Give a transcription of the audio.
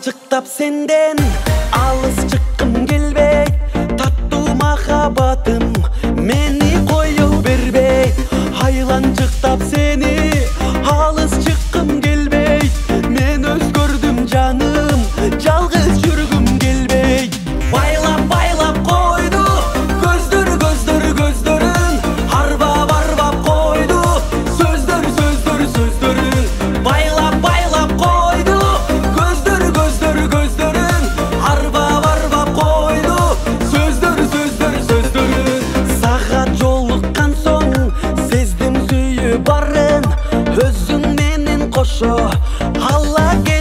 Аланчыктап сенден алыс чыккым келбей, таттуу махаббатым мени коюп бербей. Айланчыктап сени алыс чыккым келбей, мен өзгөрдүм жаным, жалгыз жүргүм келбей. Байлап койду көздөрүн, арбап койду сөздөрүн. Байлап койду көздөрүн, арбап койду сөздөрүн. Сага жолуккан соң сездим сүйүү барын, өзүң менен кошо алла